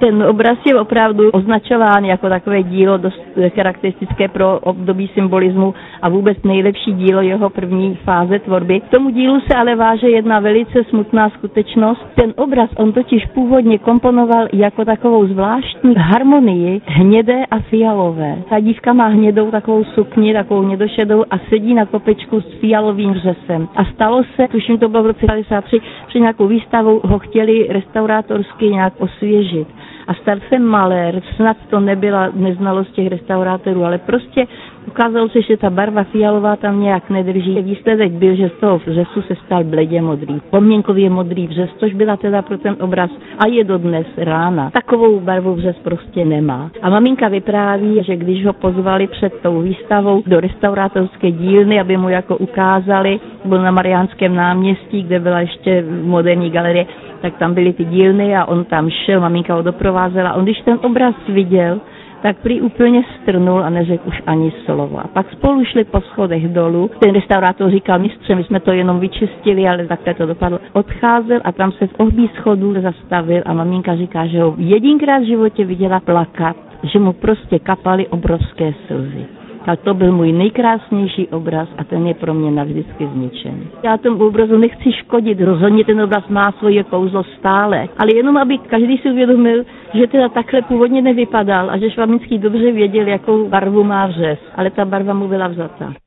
Ten obraz je opravdu označován jako takové dílo dost charakteristické pro období symbolismu a vůbec nejlepší dílo jeho první fáze tvorby. K tomu dílu se ale váže jedna velice smutná skutečnost. Ten obraz on totiž původně komponoval jako takovou zvláštní harmonii hnědé a fialové. Ta dívka má hnědou takovou sukni, takovou hnědošedou a sedí na kopečku s fialovým řesem. A stalo se, tuším to bylo v roce 1953, při nějakou výstavou ho chtěli restaurátorsky nějak osvěžit. A Starcem Malér, snad to nebyla neznalost těch restaurátorů, ale prostě ukázalo se, že ta barva fialová tam nějak nedrží. Výsledek byl, že z toho vřesu se stal bledě modrý. Poměnkově modrý vřes, což byla teda pro ten obraz a je dodnes rána. Takovou barvu vřes prostě nemá. A maminka vypráví, že když ho pozvali před tou výstavou do restaurátorské dílny, aby mu jako ukázali, byl na Mariánském náměstí, kde byla ještě moderní galerie, tak tam byly ty dílny a on tam šel, maminka ho doprovázela. On když ten obraz viděl, tak prý úplně strnul a neřekl už ani slovo. A pak spolu šli po schodech dolů. Ten restaurátor říkal, mistře, my jsme to jenom vyčistili, ale takhle to dopadlo. Odcházel a tam se v ohlí schodů zastavil a maminka říká, že ho jedinkrát v životě viděla plakat, že mu prostě kapaly obrovské slzy. Tak to byl můj nejkrásnější obraz a ten je pro mě navždycky zničený. Já tomu obrazu nechci škodit, rozhodně ten obraz má svoje kouzlo stále, ale jenom aby každý si uvědomil, že teda takhle původně nevypadal a že Švabnický dobře věděl, jakou barvu má vřes, ale ta barva mu byla vzata.